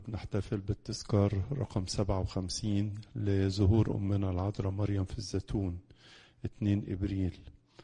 نحتفل بالتذكار رقم 57 لظهور أمنا العذراء مريم في الزيتون 2 إبريل،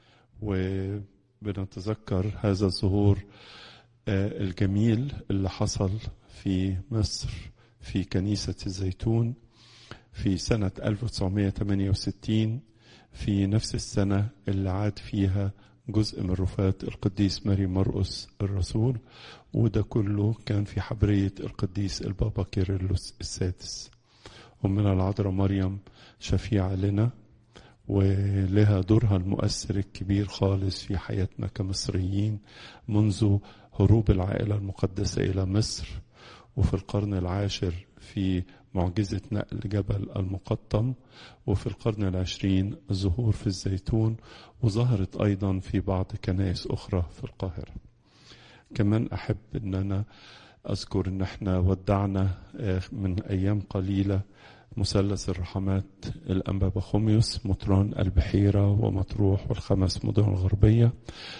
وبنتذكر هذا الظهور الجميل اللي حصل في مصر في كنيسة الزيتون في سنة 1968، في نفس السنة اللي عاد فيها جزء من رفاة القديس ماري مرقس الرسول، وده كله كان في حبرية القديس البابا كيرلس السادس. أمنا العذراء مريم شفيعة لنا، ولها دورها المؤثر الكبير خالص في حياتنا كمصريين منذ هروب العائلة المقدسة إلى مصر، وفي القرن العاشر في معجزة نقل جبل المقطم، وفي القرن العشرين الظهور في الزيتون، وظهرت أيضا في بعض كنائس أخرى في القاهرة. كمان أحب أن أنا أذكر أن احنا ودعنا من أيام قليلة مثلث الرحمات الأنبا بخوميوس مطران البحيرة ومطروح والخمس مدن الغربية،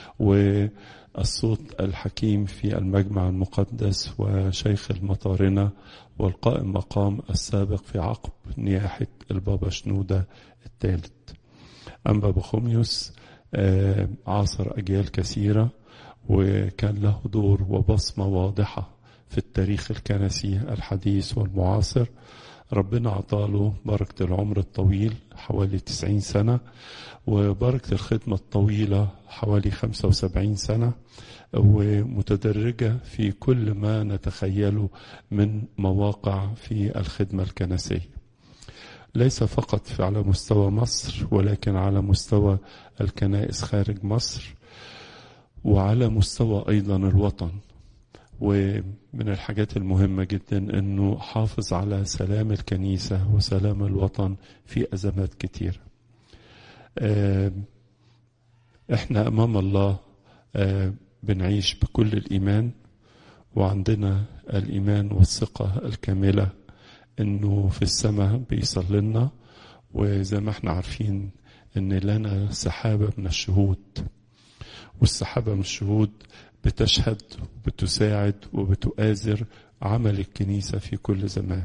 والصوت الحكيم في المجمع المقدس وشيخ المطارنة والقائم مقام السابق في عقب نياحة البابا شنودة الثالث. أنبا بخوميوس عاصر أجيال كثيرة، وكان له دور وبصمة واضحة في التاريخ الكنسي الحديث والمعاصر. ربنا عطاله بركة العمر الطويل حوالي 90 سنة، وبركة الخدمة الطويلة حوالي 75 سنة، ومتدرجة في كل ما نتخيله من مواقع في الخدمة الكنسية، ليس فقط على مستوى مصر، ولكن على مستوى الكنائس خارج مصر، وعلى مستوى أيضا الوطن. ومن الحاجات المهمة جدا أنه حافظ على سلام الكنيسة وسلام الوطن في أزمات كتير. احنا أمام الله بنعيش بكل الإيمان، وعندنا الإيمان والثقة الكاملة أنه في السماء بيصلنا، وزي ما احنا عارفين أن لنا سحابة من الشهود، والسحابة من الشهود بتشهد وبتساعد وبتؤازر عمل الكنيسة في كل زمان.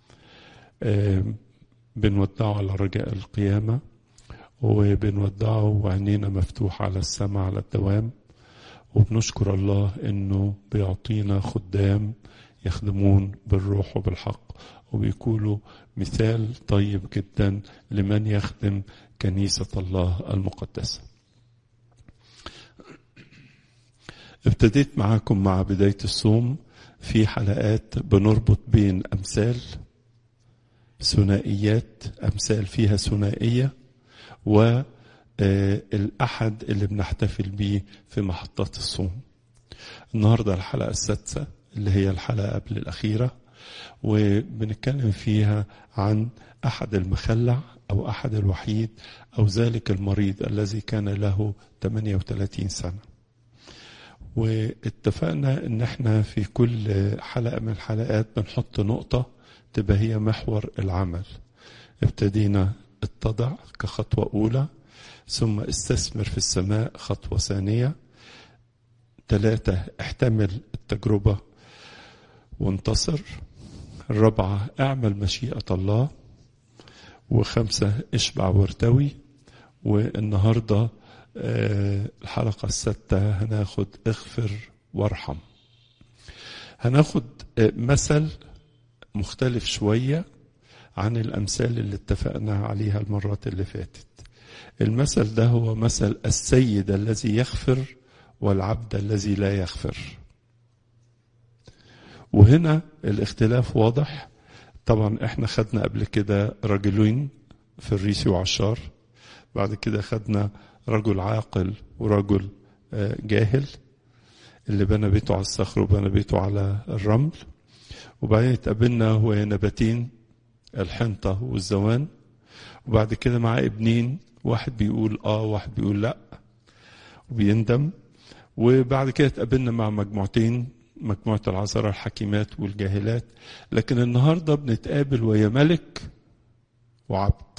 بنودعه على رجاء القيامة، وبنودعه وعينينا مفتوحة على السماء على الدوام، وبنشكر الله انه بيعطينا خدام يخدمون بالروح وبالحق، وبيكونوا مثال طيب جدا لمن يخدم كنيسة الله المقدسة. ابتديت معاكم مع بداية الصوم في حلقات بنربط بين أمثال ثنائيات، أمثال فيها ثنائية، والأحد اللي بنحتفل بيه في محطات الصوم. النهاردة الحلقة السادسة اللي هي الحلقة قبل الأخيرة، وبنتكلم فيها عن أحد المخلع أو أحد الوحيد أو ذلك المريض الذي كان له 38 سنة. واتفقنا ان احنا في كل حلقة من الحلقات بنحط نقطة تبقى هي محور العمل. ابتدينا اتضع كخطوة اولى، ثم استثمر في السماء خطوة ثانية، 3 احتمل التجربة وانتصر، 4 اعمل مشيئة الله، و5 اشبع وارتوي. والنهاردة الحلقة السادسة هناخد اغفر وارحم. هناخد مثل مختلف شوية عن الأمثال اللي اتفقنا عليها المرات اللي فاتت. المثل ده هو مثل السيد الذي يغفر والعبد الذي لا يغفر، وهنا الاختلاف واضح. طبعا احنا خدنا قبل كده رجلين فريسي وعشار، بعد كده خدنا رجل عاقل ورجل جاهل، اللي بنى بيته على الصخر وبنى بيته على الرمل، وبعدين اتقابلنا ونباتين الحنطة والزوان، وبعد كده مع ابنين، واحد بيقول واحد بيقول لا وبيندم، وبعد كده اتقابلنا مع مجموعتين، مجموعة العذراء الحكيمات والجاهلات. لكن النهاردة بنتقابل ويا ملك وعبد،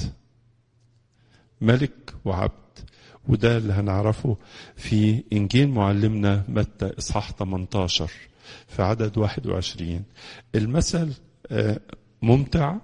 ملك وعبد، وده اللي هنعرفه في إنجيل معلمنا متى إصحاح 18 في عدد 21. المثل ممتع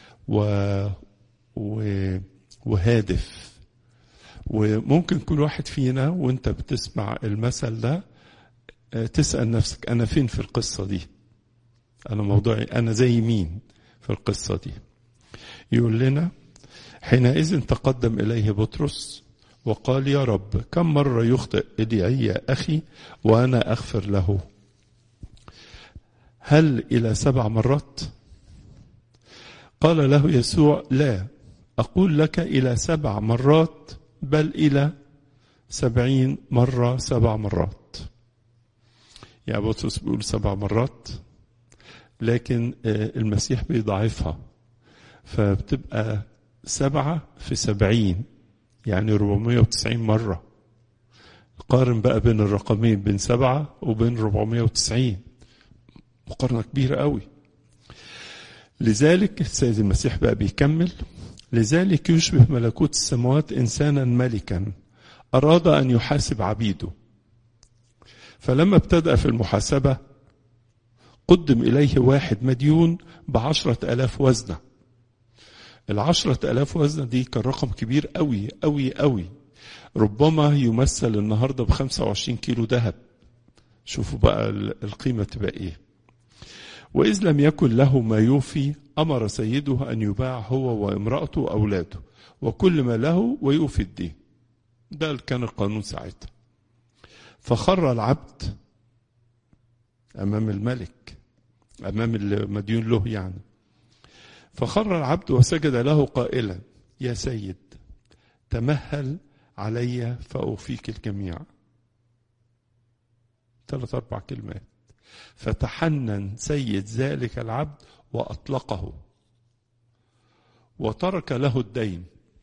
وهادف، وممكن كل واحد فينا وانت بتسمع المثل ده تسأل نفسك أنا فين في القصة دي؟ أنا موضوعي أنا زي مين في القصة دي؟ يقول لنا حينئذ تقدم إليه بطرس وقال يا رب كم مرة يخطئ إلي أخي وأنا أغفر له؟ هل إلى 7 مرات؟ قال له يسوع لا أقول لك إلى 7 مرات بل إلى 70 مرة 7 مرات. يعني بطرس بيقول 7 مرات، لكن المسيح بيضاعفها فبتبقى 7 في 70 يعني 490 مرة. قارن بقى بين الرقمين، بين 7 وبين 490، مقارنة كبيرة قوي. لذلك السيد المسيح بقى بيكمل لذلك يشبه ملكوت السماوات إنسانا ملكا أراد أن يحاسب عبيده، فلما ابتدأ في المحاسبة قدم إليه واحد مديون ب10,000 وزنة. 10,000 وزنة دي كان رقم كبير قوي قوي قوي، ربما يمثل النهاردة ب25 كيلو ذهب. شوفوا بقى القيمة تبقى ايه. وإذ لم يكن له ما يوفي أمر سيده أن يباع هو وامرأته وأولاده وكل ما له ويوفي الدين. ده كان القانون ساعتها. فخر العبد أمام الملك، أمام المديون له يعني. فخر العبد وسجد له قائلا يا سيد تمهل علي فأوفيك الجميع. 3-4 كلمات. فتحنن سيد ذلك العبد وأطلقه وترك له الدين.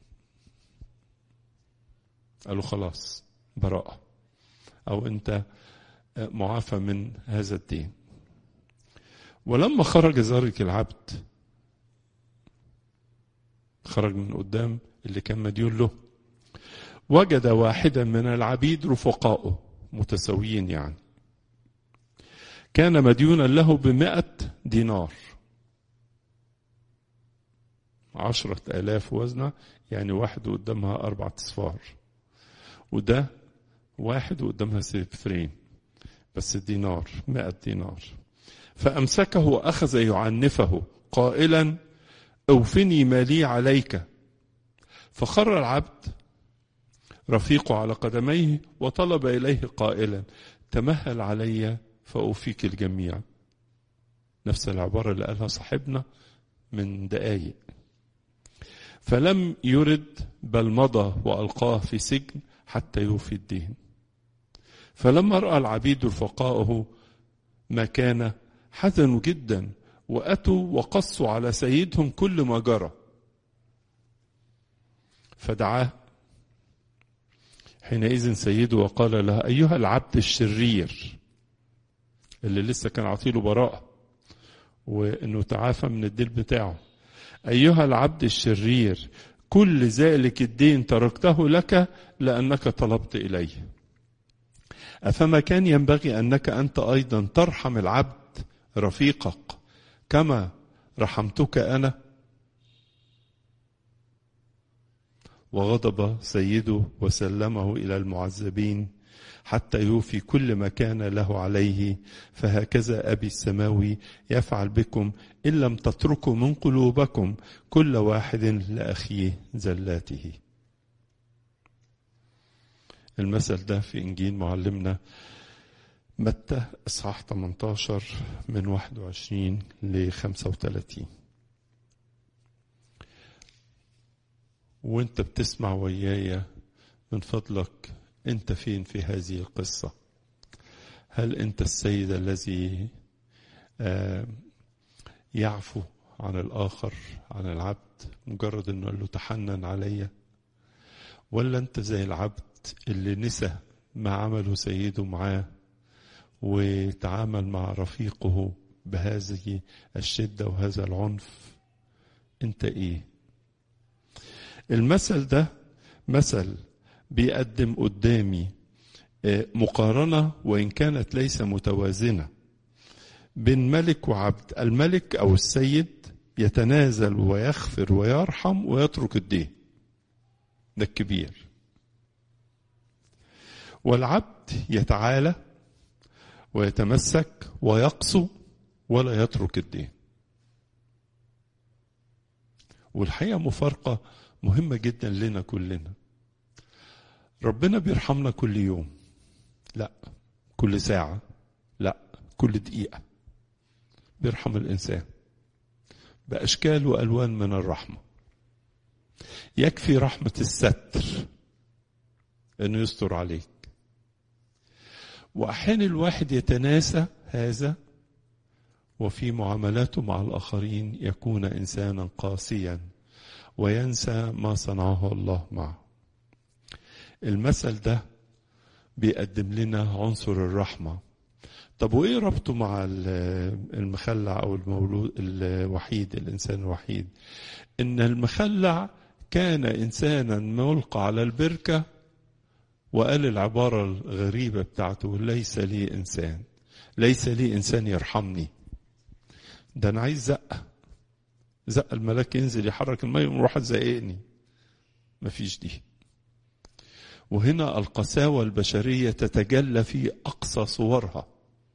قالوا خلاص براءة، أو أنت معافى من هذا الدين. ولما خرج ذلك العبد، خرج من قدام اللي كان مديون له، وجد واحدا من العبيد رفقائه متساويين يعني، كان مديونا له ب100 دينار. 10,000 وزنة يعني واحد قدامها 4 أصفار، وده واحد قدامها صفرين بس الدينار 100 دينار. فأمسكه وأخذ يعنفه قائلا أوفني مالي عليك. فخر العبد رفيقه على قدميه وطلب إليه قائلا تمهل علي فأوفيك الجميع. نفس العبارة اللي قالها صاحبنا من دقايق. فلم يرد بل مضى وألقاه في سجن حتى يوفي الدين. فلما رأى العبيد رفقائه ما كان حزنوا جدا وأتوا وقصوا على سيدهم كل ما جرى. فدعاه حينئذ سيده وقال له أيها العبد الشرير اللي لسه كان عطيله براءة وإنه تعافى من الدين بتاعه، أيها العبد الشرير كل ذلك الدين تركته لك لأنك طلبت إلي. أفما كان ينبغي أنك أنت أيضا ترحم العبد رفيقك كما رحمتك أنا؟ وغضب سيده وسلمه إلى المعذبين حتى يوفي كل ما كان له عليه. فهكذا أبي السماوي يفعل بكم إن لم تتركوا من قلوبكم كل واحد لأخيه زلاته. المثل ده في إنجيل معلمنا متى إصحاح 18 من 21 ل 35. وانت بتسمع ويايا من فضلك انت فين في هذه القصة؟ هل انت السيد الذي يعفو عن الآخر عن العبد مجرد انه قال له تحنن عليا، ولا انت زي العبد اللي نسى ما عمله سيده معاه وتعامل مع رفيقه بهذه الشدة وهذا العنف؟ انت ايه؟ المثل ده مثل بيقدم قدامي مقارنة وإن كانت ليس متوازنة بين ملك وعبد. الملك أو السيد يتنازل ويغفر ويرحم ويترك الدين، ده الكبير. والعبد يتعالى ويتمسك ويقسو ولا يترك الدين. والحقيقة مفارقة مهمة جدا لنا كلنا. ربنا بيرحمنا كل يوم؟ لا. كل ساعة؟ لا. كل دقيقة بيرحم الإنسان بأشكال وألوان من الرحمة. يكفي رحمة الستر أنه يستر عليك. وأحيانا الواحد يتناسى هذا، وفي معاملاته مع الآخرين يكون إنسانا قاسيا وينسى ما صنعه الله معه. المثل ده بيقدم لنا عنصر الرحمة. طب وإيه ربطه مع المخلع أو المولود الوحيد، الإنسان الوحيد؟ إن المخلع كان إنسانا ملقى على البركة وقال العبارة الغريبة بتاعته: ليس لي إنسان، ليس لي إنسان يرحمني. ده أنا عايز زق الملاك ينزل يحرك الماء ويروح زقني. مفيش دي. وهنا القساوة البشرية تتجلى في أقصى صورها.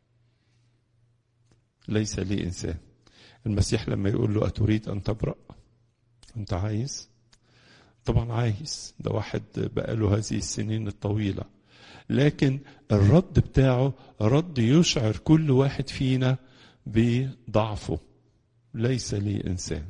ليس لي إنسان. المسيح لما يقول له: أتريد أن تبرأ؟ أنت عايز؟ طبعا عايز. ده واحد بقاله هذه السنين الطويلة. لكن الرد بتاعه رد يشعر كل واحد فينا بضعفه. ليس لي إنسان.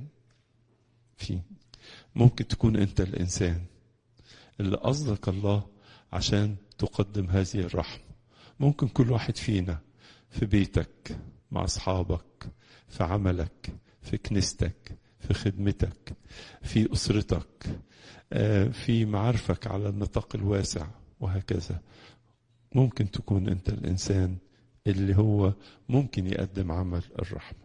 ممكن تكون أنت الإنسان اللي قصدك الله عشان تقدم هذه الرحمة. ممكن كل واحد فينا في بيتك، مع أصحابك، في عملك، في كنيستك، في خدمتك، في أسرتك، في معارفك على النطاق الواسع، وهكذا. ممكن تكون أنت الإنسان اللي هو ممكن يقدم عمل الرحمة.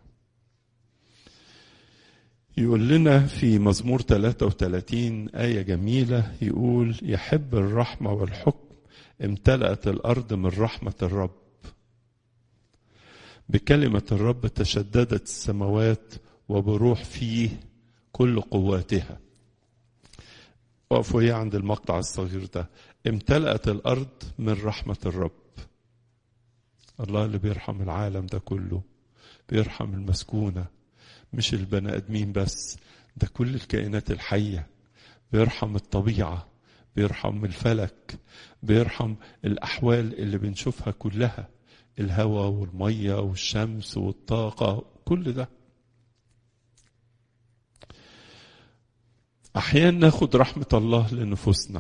يقول لنا في مزمور 33 آية جميلة، يقول: يحب الرحمة والحكم، امتلأت الأرض من رحمة الرب. بكلمة الرب تشددت السماوات، وبروح فيه كل قواتها. وقفوا هي عند المقطع الصغير ده. امتلأت الأرض من رحمة الرب. الله اللي بيرحم العالم ده كله، بيرحم المسكونة، مش البني آدمين بس، ده كل الكائنات الحية. بيرحم الطبيعة، بيرحم الفلك، بيرحم الأحوال اللي بنشوفها كلها، الهواء والمية والشمس والطاقة، كل ده. أحيانا ناخد رحمة الله لنفوسنا،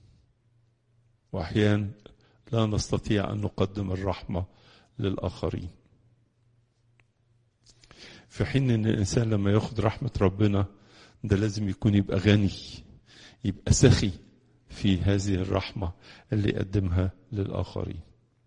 وأحيانا لا نستطيع أن نقدم الرحمة للآخرين. في حين أن الإنسان لما ياخد رحمة ربنا ده لازم يبقى غني، يبقى سخي في هذه الرحمة اللي يقدمها للآخرين.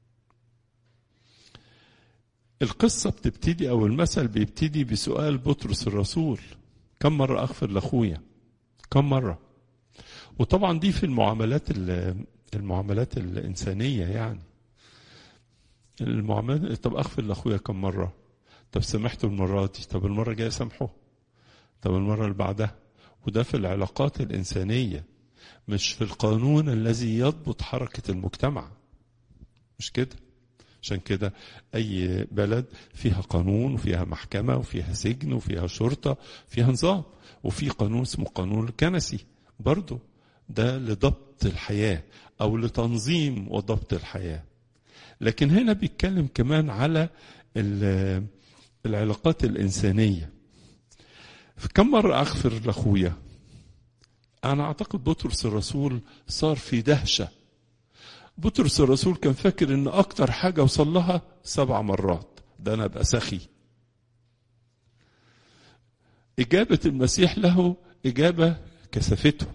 القصة بتبتدي أو المثل بيبتدي بسؤال بطرس الرسول: كم مرة أغفر لأخويا؟ كم مرة؟ وطبعا دي في المعاملات الإنسانية، يعني المعاملات. طب أغفر لأخويا كم مرة؟ طب سامحته المرة دي، طب المرة الجاية سامحه، طب المرة اللي بعدها. وده في العلاقات الإنسانية، مش في القانون الذي يضبط حركة المجتمع. مش كده؟ عشان كده أي بلد فيها قانون وفيها محكمة وفيها سجن وفيها شرطة، فيها نظام، وفي قانون اسمه قانون الكنسي برضو، ده لضبط الحياة أو لتنظيم وضبط الحياة. لكن هنا بيتكلم كمان على العلاقات الإنسانية. كم مرة أغفر لأخويا؟ أنا أعتقد بطرس الرسول صار في دهشة. بطرس الرسول كان فاكر إن أكتر حاجة وصل لها 7 مرات، ده أنا أبقى سخي. إجابة المسيح له إجابة كسفته،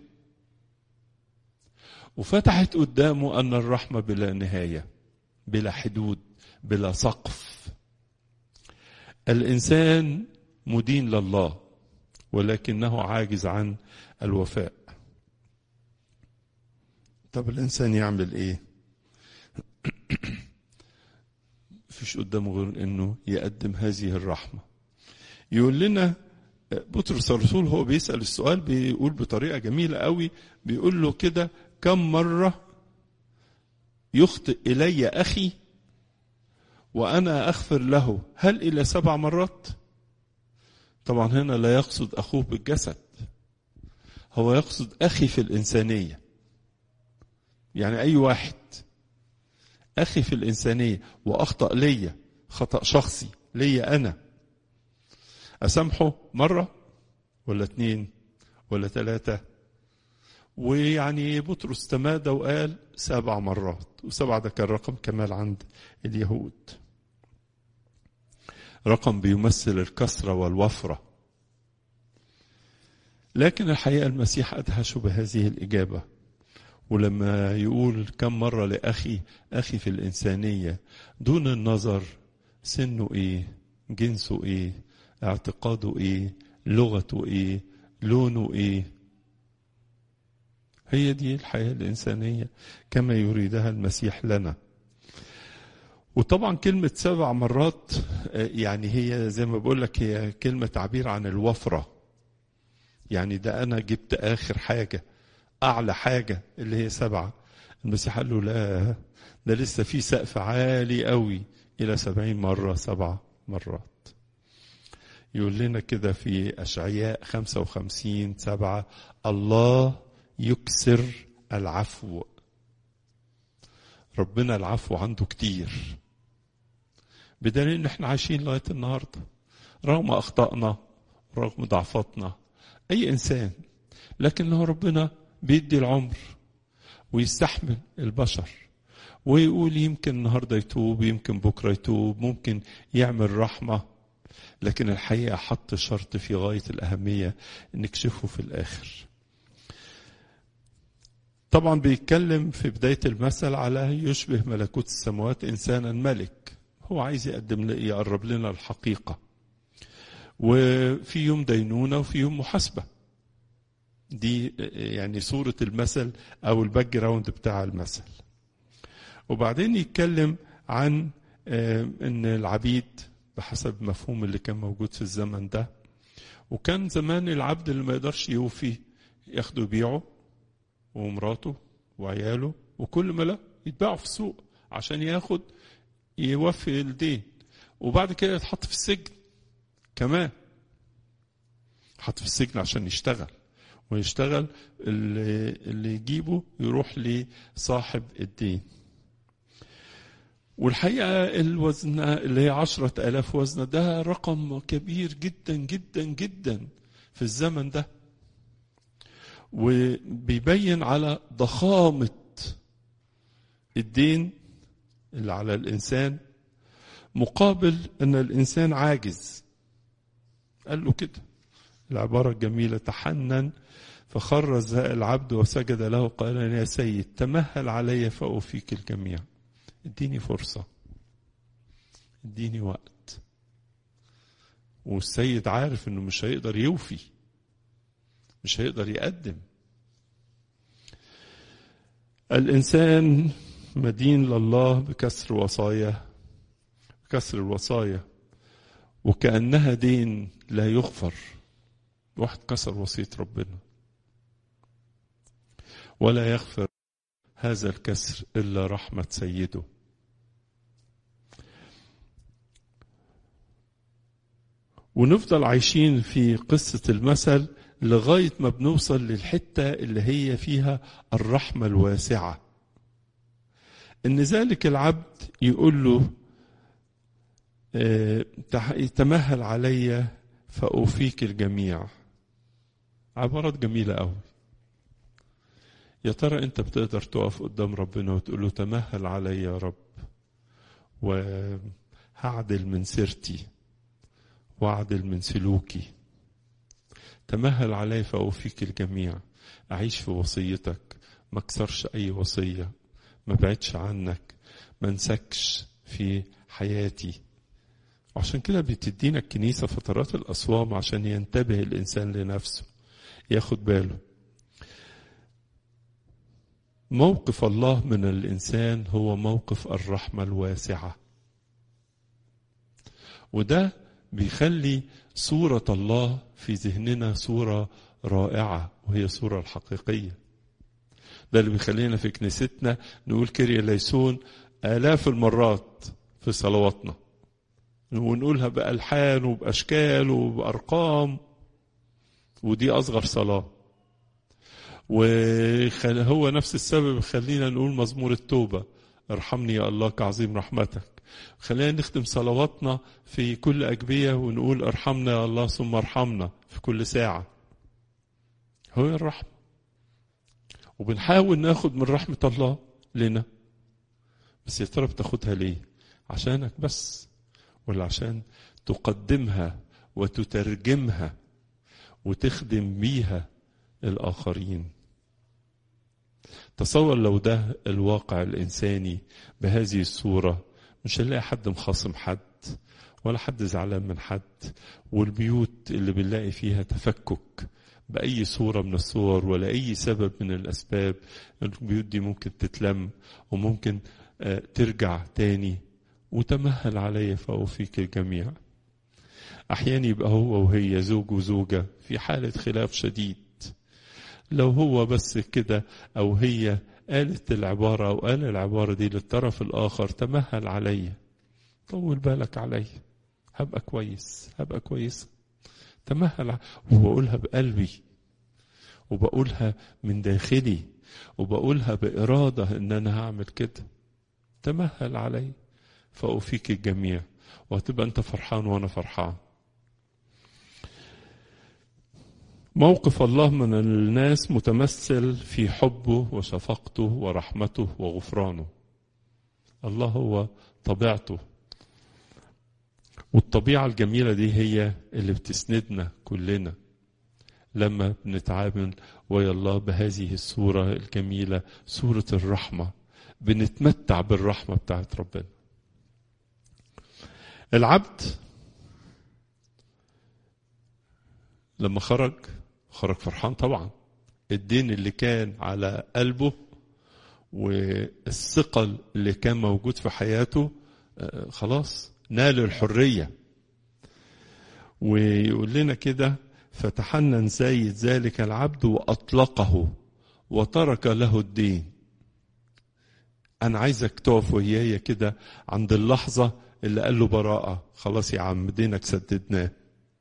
وفتحت قدامه أن الرحمة بلا نهاية، بلا حدود، بلا سقف. الإنسان مدين لله ولكنه عاجز عن الوفاء. طب الإنسان يعمل إيه؟ مفيش قدامه غير انه يقدم هذه الرحمة. يقول لنا بطرس الرسول هو بيسأل السؤال، بيقول بطريقة جميلة قوي، بيقول له كده: كم مرة يخطئ إلي أخي وأنا أغفر له؟ هل إلى 7 مرات؟ طبعا هنا لا يقصد أخوه بالجسد، هو يقصد أخي في الإنسانية، يعني أي واحد أخي في الإنسانية وأخطأ لي خطأ شخصي لي أنا، أسامحه مرة ولا 2 ولا 3؟ ويعني بطرس تمادى وقال 7 مرات، و7 ده كان رقم كمال عند اليهود، رقم بيمثل الكثرة والوفرة. لكن الحقيقة المسيح أدهش بهذه الإجابة، ولما يقول كم مرة لأخي، أخي في الإنسانية دون النظر سنه إيه، جنسه إيه، اعتقاده إيه، لغته إيه، لونه إيه. هي دي الحياة الإنسانية كما يريدها المسيح لنا. وطبعا كلمة 7 مرات يعني هي زي ما بقول لك هي كلمة تعبير عن الوفرة، يعني ده أنا جبت آخر حاجة، أعلى حاجة اللي هي 7. المسيح قال له لا، ده لسه في سقف عالي قوي إلى 70 مرة 7 مرات. يقول لنا كده في أشعياء 55:7: الله يكسر العفو. ربنا العفو عنده كتير، بدليل ان احنا عايشين لغاية النهاردة رغم أخطائنا رغم ضعفاتنا، أي إنسان، لكن هو ربنا بيدي العمر ويستحمل البشر، ويقول يمكن النهاردة يتوب، يمكن بكرة يتوب، ممكن يعمل رحمة، لكن الحقيقة حط شرط في غاية الأهمية نكشفه في الآخر. طبعا بيتكلم في بداية المثل على يشبه ملكوت السماوات إنسانا ملك، هو عايز يقرب لنا الحقيقة، وفي يوم دينونة وفي يوم محاسبة. دي يعني صورة المثل أو الباك جراوند بتاع المثل. وبعدين يتكلم عن أن العبيد بحسب مفهوم اللي كان موجود في الزمن ده، وكان زمان العبد اللي ما يقدرش يوفي ياخده يبيعه، ومراته وعياله وكل ما لا يتباعوا في السوق عشان ياخد يوفي الدين، وبعد كده يتحط في السجن كمان، حط في السجن عشان يشتغل، ويشتغل اللي يجيبه يروح لصاحب الدين. والحقيقة الوزن اللي هي 10,000 وزنة ده رقم كبير جدا جدا جدا في الزمن ده، وبيبين على ضخامة الدين اللي على الإنسان مقابل أن الإنسان عاجز. قال له كده العبارة الجميلة: تحنن فخر العبد وسجد له قال يا سيد تمهل علي فأوفيك الجميع. اديني فرصة، اديني وقت. والسيد عارف انه مش هيقدر يوفي، مش هيقدر يقدم. الإنسان مدين لله بكسر وصايا، كسر الوصايا، وكأنها دين لا يغفر. واحد كسر وصية ربنا ولا يغفر هذا الكسر إلا رحمة سيده. ونفضل عايشين في قصة المثل لغاية ما بنوصل للحتة اللي هي فيها الرحمة الواسعة، إن ذلك العبد يقول له تمهل علي فأوفيك الجميع. عبارات جميلة قوي. يا ترى أنت بتقدر تقف قدام ربنا وتقول له تمهل علي يا رب، وهعدل من سيرتي واعدل من سلوكي، تمهل علي فأوفيك الجميع، أعيش في وصيتك، ما اكسرش أي وصية، ما بعدش عنك، ما انسكش في حياتي. عشان كده بتدينا الكنيسة فترات الأصوام عشان ينتبه الإنسان لنفسه، ياخد باله. موقف الله من الإنسان هو موقف الرحمة الواسعة. وده بيخلي صورة الله في ذهننا صورة رائعة، وهي صورة الحقيقية. ده اللي بيخلينا في كنيستنا نقول كيريا ليسون آلاف المرات في صلواتنا، ونقولها بألحان وبأشكال وبأرقام، ودي أصغر صلاة. وهو نفس السبب خلينا نقول مزمور التوبة، ارحمني يا الله كعظيم رحمتك. خلينا نختم صلواتنا في كل أجبية ونقول ارحمنا يا الله ثم ارحمنا في كل ساعة. هو الرحمة، وبنحاول ناخد من رحمة الله لنا. بس يا ترى بتاخدها ليه؟ عشانك بس، ولا عشان تقدمها وتترجمها وتخدم بيها الآخرين؟ تصور لو ده الواقع الإنساني بهذه الصورة، مش هنلاقي حد مخاصم حد ولا حد زعلان من حد، والبيوت اللي بنلاقي فيها تفكك بأي صورة من الصور ولا أي سبب من الأسباب، البيوت دي ممكن تتلم وممكن ترجع تاني. وتمهل علي فأوفيك الجميع. أحيانا يبقى هو وهي زوج وزوجة في حالة خلاف شديد، لو هو بس كده أو هي قالت العبارة أو قال العبارة دي للطرف الآخر، تمهل علي، طول بالك علي، هبقى كويس، هبقى كويس. تمهل، وبقولها بقلبي، وبقولها من داخلي، وبقولها بإرادة إن أنا هعمل كده. تمهل علي فأوفيك الجميع، وهتبقى أنت فرحان وأنا فرحان. موقف الله من الناس متمثل في حبه وشفقته ورحمته وغفرانه. الله هو طبيعته، والطبيعة الجميلة دي هي اللي بتسندنا كلنا لما بنتعامل ويا الله بهذه الصورة الجميلة، صورة الرحمة. بنتمتع بالرحمة بتاعت ربنا. العبد لما خرج فرحان طبعا. الدين اللي كان على قلبه والثقل اللي كان موجود في حياته خلاص نال الحرية. ويقول لنا كده: فتحنن زايد ذلك العبد وأطلقه وترك له الدين. أنا عايزك تقف ويايا كده عند اللحظة اللي قال له براءة، خلاص يا عم دينك سددناه.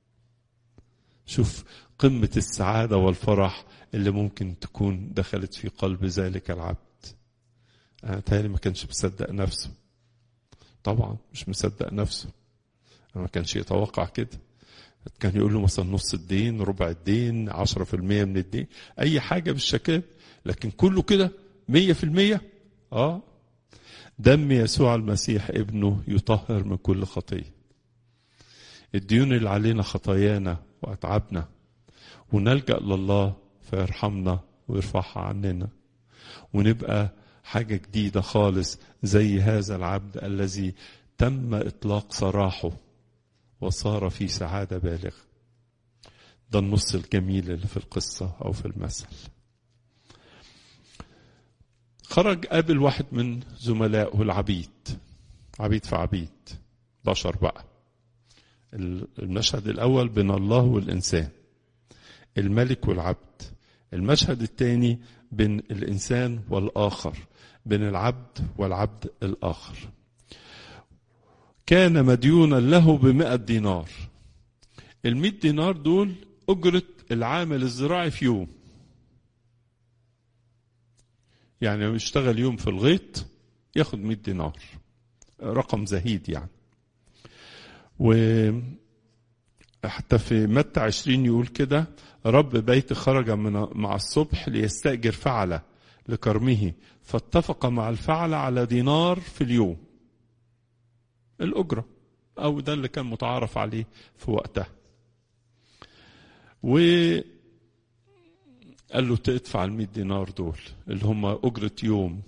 شوف قمة السعادة والفرح اللي ممكن تكون دخلت في قلب ذلك العبد. أنا تاني ما كانش مصدق نفسه، طبعا مش مصدق نفسه، ما كانش يتوقع كده. كان يقول له مثلا نص الدين، ربع الدين، 10% من الدين، أي حاجة بالشكل، لكن كله كده 100%. دم يسوع المسيح ابنه يطهر من كل خطية. الديون اللي علينا خطايانا وأتعبنا، ونلجأ لله فيرحمنا ويرفعها عننا، ونبقى حاجة جديدة خالص زي هذا العبد الذي تم إطلاق سراحه وصار في سعادة بالغة. ده النص الجميل اللي في القصة أو في المثل. خرج قابل واحد من زملائه العبيد، عبيد في عبيد، بشر بقى. المشهد الأول بين الله والإنسان، الملك والعبد. المشهد الثاني بين الإنسان والآخر، بين العبد والعبد الآخر. كان مديونا له ب100 دينار. 100 دينار دول أجرة العامل الزراعي في يوم. يعني لو يشتغل يوم في الغيط ياخد 100 دينار، رقم زهيد يعني. وحتى في متى 20 يقول كده: رب بيت خرج مع الصبح ليستأجر فعلة لكرمه، فاتفق مع الفعلة على دينار في اليوم الأجرة، أو ده اللي كان متعارف عليه في وقتها. وقال له تدفع 100 دينار دول اللي هم أجرة يوم.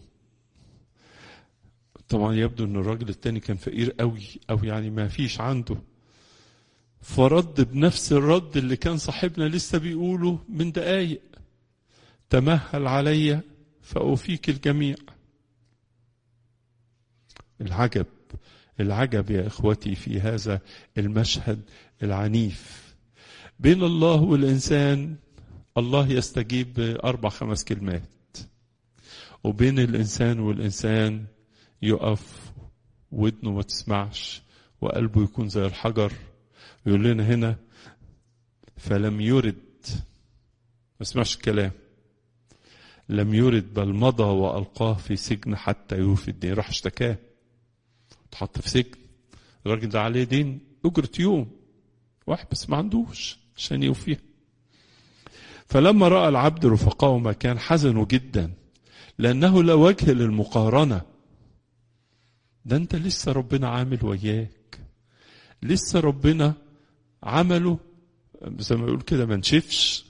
طبعا يبدو أن الراجل التاني كان فقير قوي، أو يعني ما فيش عنده، فرد بنفس الرد اللي كان صاحبنا لسه بيقوله من دقايق: تمهل علي فأوفيك الجميع. العجب العجب يا إخوتي في هذا المشهد العنيف بين الله والإنسان. الله يستجيب ب4-5 كلمات، وبين الإنسان والإنسان يقف ودنه ما تسمعش وقلبه يكون زي الحجر. يقول لنا هنا فلم يرد، ما سمعش الكلام، لم يرد بل مضى وألقاه في سجن حتى يوفي الدين. راح اشتكاه، اتحط في سجن. الراجل ده عليه دين أجرة يوم واحد بس ما عندوش عشان يوفيها. فلما رأى العبد رفقاءه ما كان حزنوا جدا، لأنه لا وجه للمقارنة. ده انت لسه ربنا عامل وياك، لسه ربنا عمله زي ما يقول كده ما نشفش.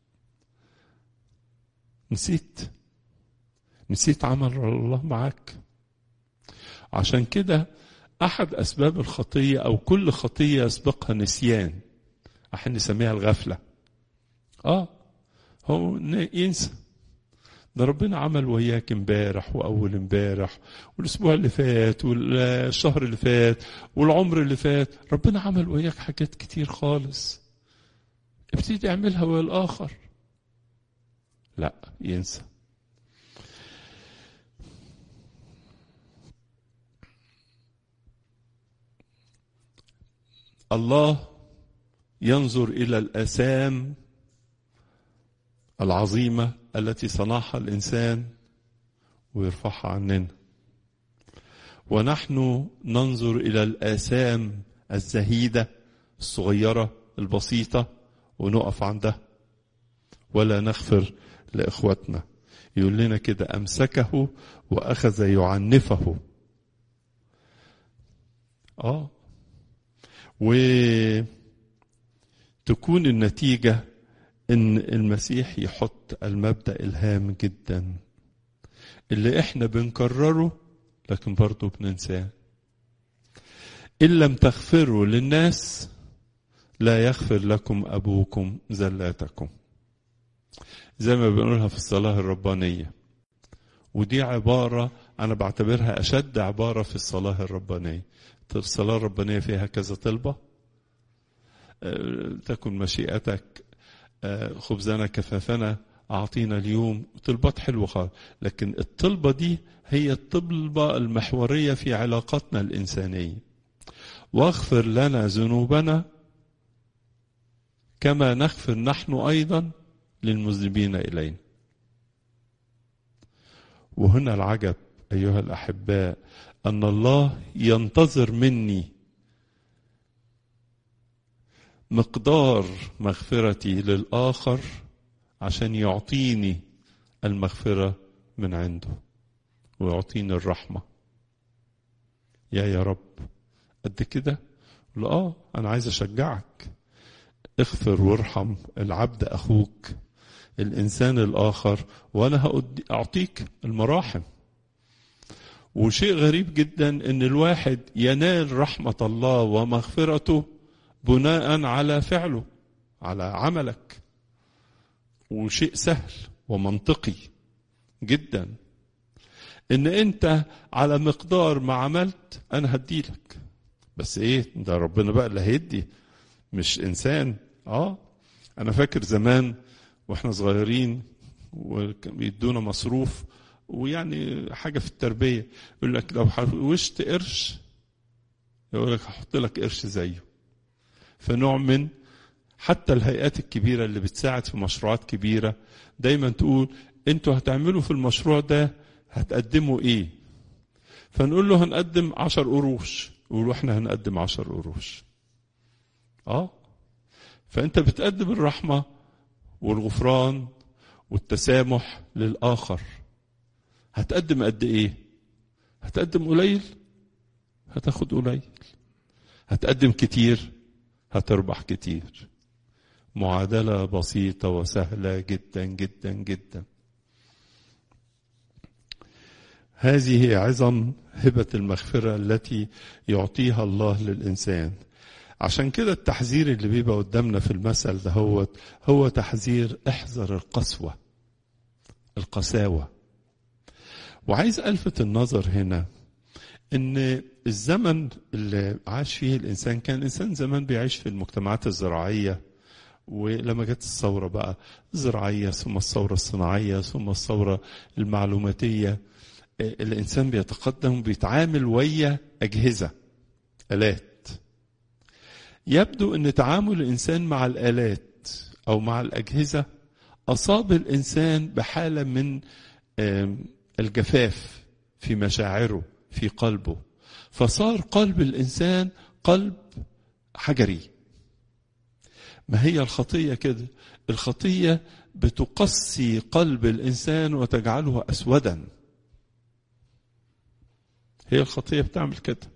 نسيت عمل الله معاك. عشان كده أحد أسباب الخطية أو كل خطية يسبقها نسيان، احنا نسميها الغفلة. هو ينسى. ده ربنا عمل وياك امبارح وأول امبارح والأسبوع اللي فات والشهر اللي فات والعمر اللي فات. ربنا عمل وياك حاجات كتير خالص، ابتدي اعملها ويا الآخر. لا، ينسى. الله ينظر إلى الآثام العظيمة التي صنعها الإنسان ويرفعها عننا، ونحن ننظر إلى الآثام الزهيدة الصغيرة البسيطة ونقف عندها ولا نغفر لإخوتنا. يقول لنا كده أمسكه وأخذ يعنفه. وتكون النتيجة إن المسيح يحط المبدأ الهام جدا اللي إحنا بنكرره لكن برضو بننساه. إن لم تغفروا للناس لا يغفر لكم أبوكم زلاتكم، زي ما بنقولها في الصلاة الربانية. ودي عبارة أنا بعتبرها أشد عبارة في الصلاة الربانية. الصلاة الربانية فيها كذا طلبة: تكن مشيئتك، خبزنا كفافنا أعطينا اليوم. طلبات حلوة خالص، لكن الطلبة دي هي الطلبة المحورية في علاقاتنا الإنسانية. واغفر لنا ذنوبنا كما نغفر نحن أيضا للمذنبين إلينا. وهنا العجب أيها الأحباء أن الله ينتظر مني مقدار مغفرتي للآخر عشان يعطيني المغفرة من عنده ويعطيني الرحمة. يا رب قد كده؟ لا، أنا عايز أشجعك، اغفر وارحم العبد أخوك الإنسان الآخر وأنا أعطيك المراحم. وشيء غريب جدا أن الواحد ينال رحمة الله ومغفرته بناء على فعله، على عملك. وشيء سهل ومنطقي جدا ان انت على مقدار ما عملت انا هديلك. بس ايه ده؟ ربنا بقى اللي هيدي، مش انسان. انا فاكر زمان واحنا صغيرين وبيدونا مصروف ويعني حاجة في التربية، يقول لك لو حوشت قرش يقول لك هحط لك قرش زيه. فنوع من حتى الهيئات الكبيرة اللي بتساعد في مشروعات كبيرة دايما تقول انتوا هتعملوا في المشروع ده هتقدموا ايه؟ فنقول له هنقدم 10 قروش، يقولوا احنا هنقدم 10 قروش. فانت بتقدم الرحمة والغفران والتسامح للآخر. هتقدم قد ايه؟ هتقدم قليل هتاخد قليل، هتقدم كتير هتربح كتير. معادلة بسيطة وسهلة جدا جدا جدا. هذه هي عظم هبة المغفرة التي يعطيها الله للإنسان. عشان كده التحذير اللي بيبقى قدامنا في المثل ده هو تحذير احذر القساوة. وعايز ألفت النظر هنا ان الزمن اللي عاش فيه الانسان، كان الانسان زمان بيعيش في المجتمعات الزراعية، ولما جت الثورة بقى الزراعية ثم الثورة الصناعية ثم الثورة المعلوماتية، الإنسان بيتقدم وبيتعامل ويا أجهزة، آلات. يبدو أن تعامل الإنسان مع الآلات أو مع الأجهزة أصاب الإنسان بحالة من الجفاف في مشاعره في قلبه، فصار قلب الإنسان قلب حجري. ما هي الخطية كده؟ الخطية بتقسي قلب الإنسان وتجعله أسودا. هي الخطية بتعمل كده.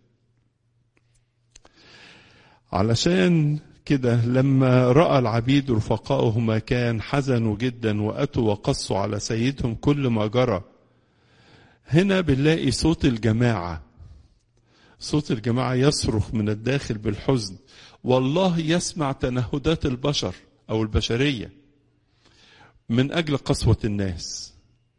علشان كده لما رأى العبيد رفقائه ما كان، حزنوا جدا وأتوا وقصوا على سيدهم كل ما جرى. هنا بنلاقي صوت الجماعة، صوت الجماعة يصرخ من الداخل بالحزن، والله يسمع تنهدات البشر أو البشرية من أجل قسوة الناس.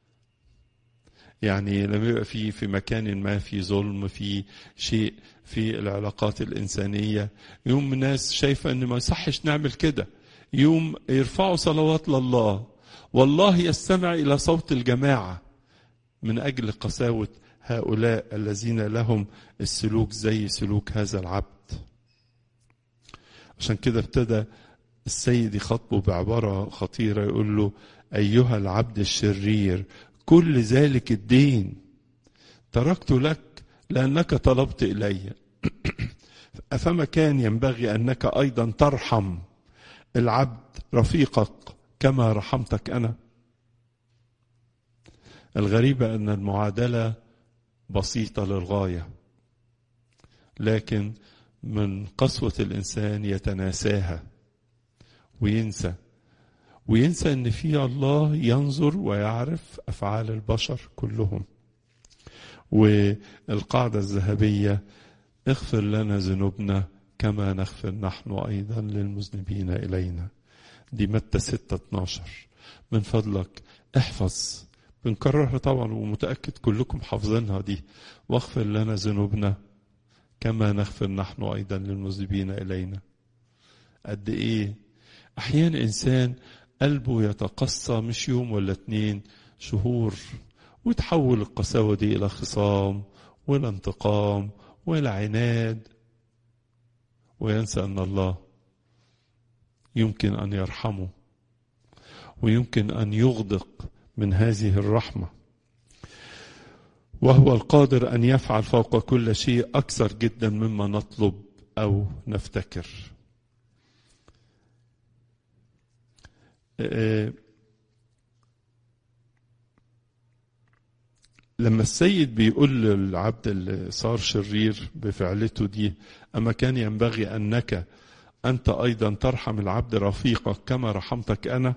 يعني لما يبقى في مكان ما في ظلم، في شيء في العلاقات الإنسانية، يوم الناس شايفة أن ما يصحش نعمل كده، يوم يرفعوا صلوات لله، والله يستمع إلى صوت الجماعة من أجل قساوة هؤلاء الذين لهم السلوك زي سلوك هذا العبد. عشان كده ابتدى السيد يخاطبه بعبارة خطيرة، يقول له أيها العبد الشرير، كل ذلك الدين تركت لك لأنك طلبت إلي، أفما كان ينبغي أنك أيضا ترحم العبد رفيقك كما رحمتك أنا؟ الغريبة أن المعادلة بسيطة للغاية، لكن من قسوة الإنسان يتناساها وينسى أن في الله ينظر ويعرف أفعال البشر كلهم. والقاعدة الذهبية اغفر لنا ذنوبنا كما نغفر نحن أيضا للمذنبين إلينا، دي متى 6:12. من فضلك احفظ، بنكررها طبعا ومتأكد كلكم حافظينها دي، واغفر لنا ذنوبنا كما نغفر نحن أيضا للمذنبين إلينا. قد إيه أحيانا إنسان قلبه يتقسى مش يوم ولا 2 شهور، وتحول القساوة دي إلى خصام وإلى انتقام وإلى عناد، وينسى أن الله يمكن أن يرحمه ويمكن أن يغدق من هذه الرحمة، وهو القادر أن يفعل فوق كل شيء أكثر جدا مما نطلب أو نفتكر. لما السيد بيقول للعبد اللي صار شرير بفعلته دي، أما كان ينبغي أنك أنت أيضا ترحم العبد رفيقك كما رحمتك أنا،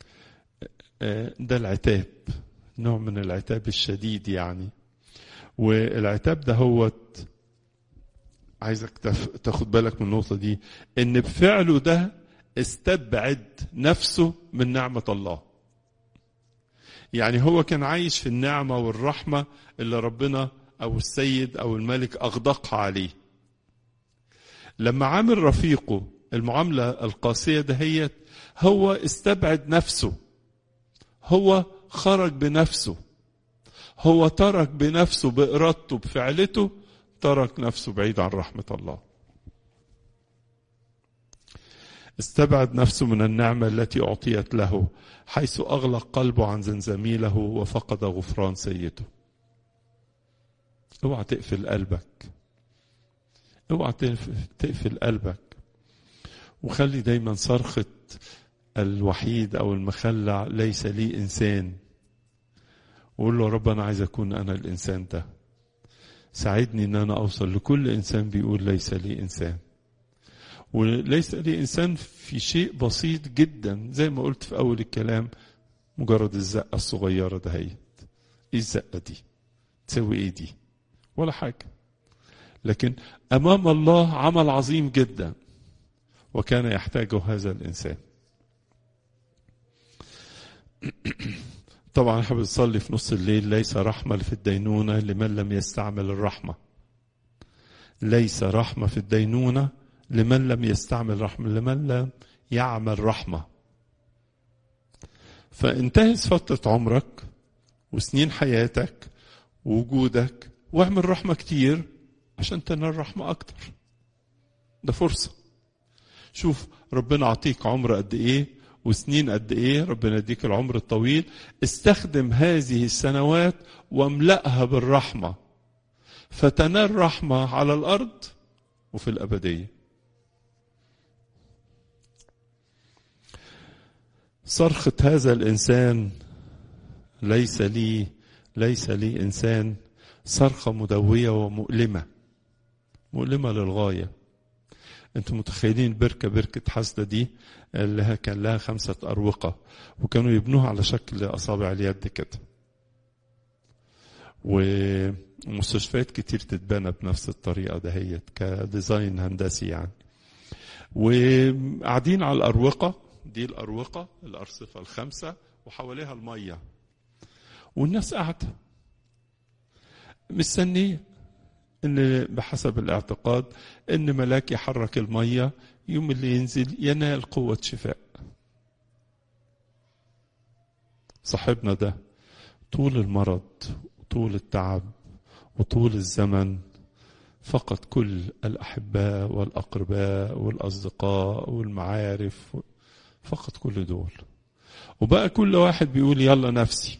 ده العتاب، نوع من العتاب الشديد يعني. والعتاب ده هو عايزك تاخد بالك من النقطة دي، إن بفعله ده استبعد نفسه من نعمة الله. يعني هو كان عايش في النعمة والرحمة اللي ربنا أو السيد أو الملك أغدقها عليه. لما عامل رفيقه المعاملة القاسية دهيت، هو استبعد نفسه، هو خرج بنفسه، هو ترك بنفسه بإرادته بفعلته، ترك نفسه بعيد عن رحمة الله، استبعد نفسه من النعمة التي أعطيت له، حيث أغلق قلبه عن زميله وفقد غفران سيده. اوعى تقفل قلبك، اوعى تقفل قلبك، وخلي دايما صرخة الوحيد أو المخلع ليس لي إنسان، وقول له يا رب أنا عايز أكون أنا الإنسان ده، ساعدني أن أنا أوصل لكل إنسان بيقول ليس لي إنسان. وليس لي إنسان في شيء بسيط جدا زي ما قلت في أول الكلام، مجرد الزقة الصغيرة دهيت. إيه الزقة دي؟ تسوي إيه دي؟ ولا حاجة. لكن أمام الله عمل عظيم جدا، وكان يحتاجه هذا الإنسان. طبعا احنا بنصلي في نص الليل ليس رحمة في الدينونة لمن لم يستعمل الرحمة. ليس رحمة في الدينونة لمن لم يستعمل رحمة، لمن لم يعمل رحمة. فانتهز فترة عمرك وسنين حياتك ووجودك واعمل رحمة كتير عشان تنال رحمة أكتر. ده فرصة. شوف ربنا عطيك عمر قد إيه وسنين قد إيه، ربنا يديك العمر الطويل. استخدم هذه السنوات واملأها بالرحمة فتنال رحمة على الأرض وفي الأبدية. صرخة هذا الإنسان ليس لي إنسان، صرخة مدوية ومؤلمة، مؤلمة للغاية. انتم متخيلين بركة حسدة دي اللي كان لها 5 أروقة، وكانوا يبنوها على شكل أصابع اليد كده، ومستشفيات كتير تتبنى بنفس الطريقة دهيت كديزاين هندسي يعني. وقاعدين على الأروقة دي، الأروقة الأرصفة ال5 وحواليها المية، والناس قاعدة مستنية ان بحسب الاعتقاد ان ملاك يحرك المية، يوم اللي ينزل ينال قوة شفاء. صاحبنا ده طول المرض وطول التعب وطول الزمن فقد كل الأحباء والأقرباء والأصدقاء والمعارف، فقد كل دول، وبقى كل واحد بيقول يلا نفسي.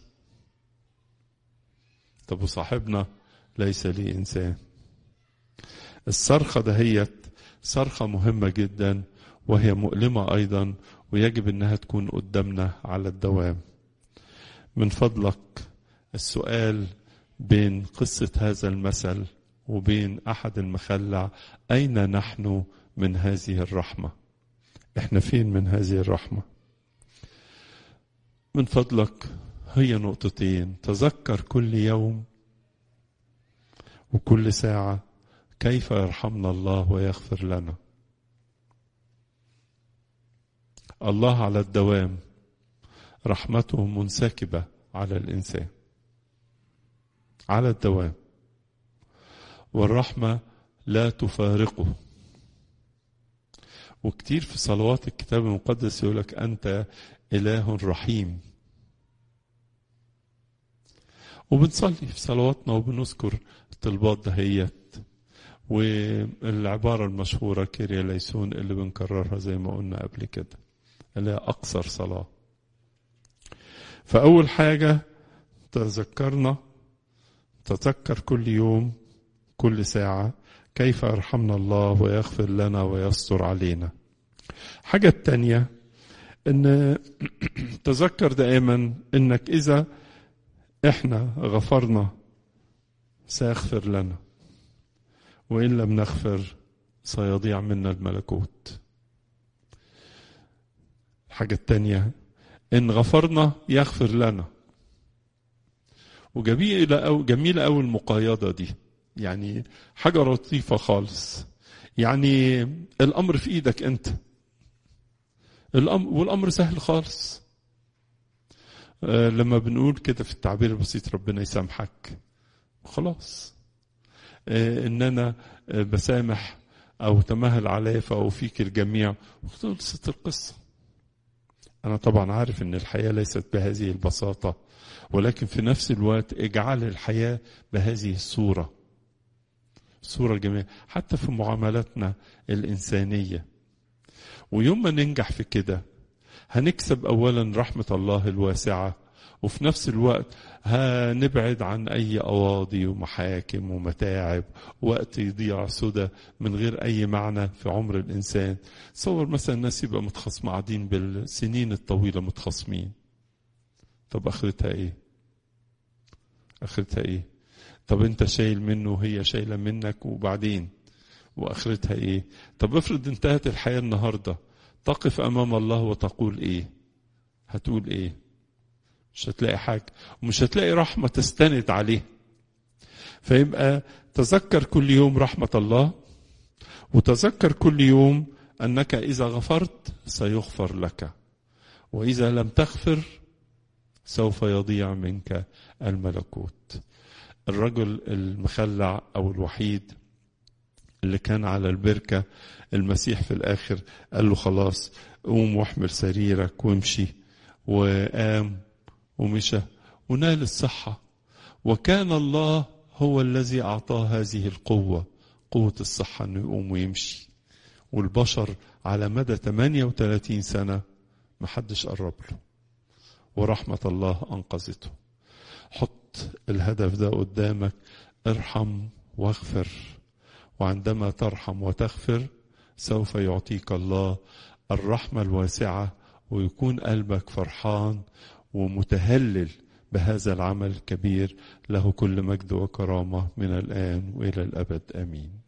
طب وصاحبنا ليس لي إنسان. الصرخة دهيت صرخة مهمة جدا وهي مؤلمة أيضا، ويجب أنها تكون قدامنا على الدوام. من فضلك السؤال بين قصة هذا المثل وبين أحد المخلع، أين نحن من هذه الرحمة؟ إحنا فين من هذه الرحمة؟ من فضلك هي نقطتين: تذكر كل يوم وكل ساعة كيف يرحمنا الله ويغفر لنا. الله على الدوام، رحمته منسكبة على الإنسان على الدوام، والرحمة لا تفارقه. وكتير في صلوات الكتاب المقدس يقولك أنت إله رحيم، وبنصلي في صلواتنا وبنذكر الطلبات دهيت، والعبارة المشهورة كيريا ليسون اللي بنكررها زي ما قلنا قبل كده، اللي هي أقصر صلاة. فأول حاجة تذكر كل يوم كل ساعة كيف يرحمنا الله ويغفر لنا ويستر علينا. حاجة التانية ان تذكر دائما انك اذا احنا غفرنا سيغفر لنا، وان لم نغفر سيضيع منا الملكوت. الحاجة التانية ان غفرنا يغفر لنا. وجميلة أوي المقايضة دي، يعني حاجة لطيفة خالص. يعني الأمر في إيدك أنت، والأمر سهل خالص. لما بنقول كده في التعبير البسيط ربنا يسامحك خلاص، إن أنا بسامح أو تمهل علي فأوفيك الجميع، وخلصت القصة. أنا طبعا عارف إن الحياة ليست بهذه البساطة، ولكن في نفس الوقت اجعل الحياة بهذه الصورة، صورة جميلة حتى في معاملاتنا الإنسانية. ويوم ما ننجح في كده هنكسب أولا رحمة الله الواسعة، وفي نفس الوقت هنبعد عن أي أواضي ومحاكم ومتاعب، وقت يضيع سدى من غير أي معنى في عمر الإنسان. تصور مثلا الناس يبقى متخاصمين قاعدين بالسنين الطويلة متخاصمين، طب آخرتها إيه؟ آخرتها إيه؟ طب أنت شايل منه وهي شايلة منك، وبعدين وآخرتها إيه؟ طب افرض انتهت الحياة النهاردة، تقف أمام الله وتقول إيه؟ هتقول إيه؟ مش هتلاقي حاجة، ومش هتلاقي رحمة تستند عليه. فيبقى تذكر كل يوم رحمة الله، وتذكر كل يوم أنك إذا غفرت سيغفر لك، وإذا لم تغفر سوف يضيع منك الملكوت. الرجل المخلع أو الوحيد اللي كان على البركة، المسيح في الآخر قال له خلاص قوم واحمل سريرك وامشي، وقام ومشى ونال الصحة. وكان الله هو الذي أعطاه هذه القوة، قوة الصحة أنه يقوم ويمشي. والبشر على مدى 38 سنة محدش قرب له، ورحمة الله أنقذته. حط الهدف ده قدامك، ارحم واغفر، وعندما ترحم وتغفر سوف يعطيك الله الرحمة الواسعة، ويكون قلبك فرحان ومتهلل بهذا العمل الكبير. له كل مجد وكرامة من الآن وإلى الأبد، آمين.